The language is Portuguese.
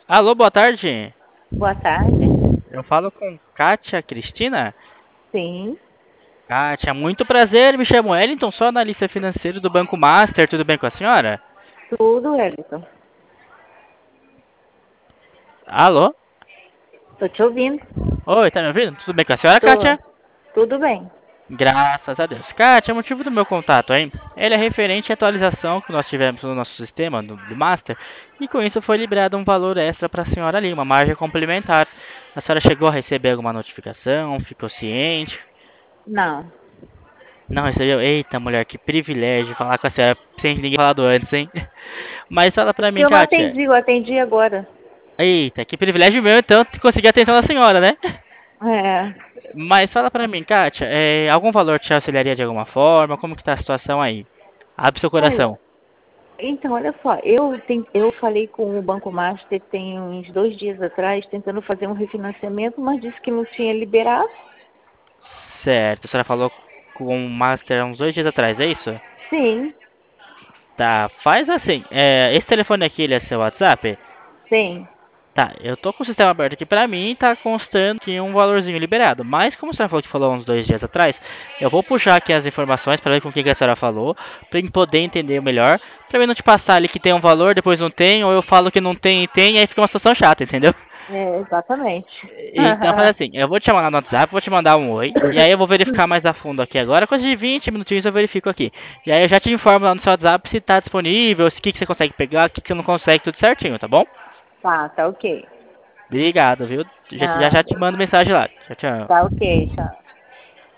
Alô, boa tarde. Boa tarde. Eu falo com Kátia Cristina. Sim, Kátia, muito prazer. Me chamo Wellington, sou analista financeiro do Banco Master. Tudo bem com a senhora? tudo, Wellington. Alô? Tô te ouvindo. Oi, tá me ouvindo? Tudo bem com a senhora, Tô. Kátia? Tudo bem. Graças a Deus. Kátia, o motivo do meu contato, hein? Ele é referente à atualização que nós tivemos no nosso sistema do Master. E com isso foi liberado um valor extra para a senhora ali, uma margem complementar. A senhora chegou a receber alguma notificação? Ficou ciente? Não. Não recebeu? Eita, mulher, que privilégio falar com a senhora sem ninguém falado antes, hein? Mas fala pra mim, Eu não Kátia. atendi, eu atendi agora. Eita, que privilégio meu, então, de conseguir a atenção da senhora, né? É. Mas fala pra mim, Kátia, algum valor te auxiliaria de alguma forma? Como que tá a situação aí? Abre seu Olha, coração. então, olha só, eu falei com o Banco Master tem uns 2 dias atrás, tentando fazer um refinanciamento, mas disse que não tinha liberado. Certo, a senhora falou com o Master há uns 2 dias atrás, é isso? Sim, Tá, faz assim. Esse telefone aqui, ele é seu WhatsApp? sim. Tá, eu tô com o sistema aberto aqui pra mim e tá constando que um valorzinho liberado. Mas como a senhora falou que falou uns 2 dias atrás, eu vou puxar aqui as informações pra ver com o que que a senhora falou, pra eu poder entender melhor, pra mim não te passar ali que tem um valor, depois não tem, ou eu falo que não tem e tem, e aí fica uma situação chata, entendeu? É, exatamente. Então faz assim, eu vou te chamar lá no WhatsApp, vou te mandar um oi, e aí eu vou verificar mais a fundo aqui agora, coisa de 20 minutinhos eu verifico aqui. E aí eu já te informo lá no seu WhatsApp se tá disponível, se o que que você consegue pegar, o que que você não consegue, tudo certinho, tá bom? Tá ok. Obrigado, viu? Já já Nada. te mando mensagem lá. Tchau, tchau. Tá ok, tchau.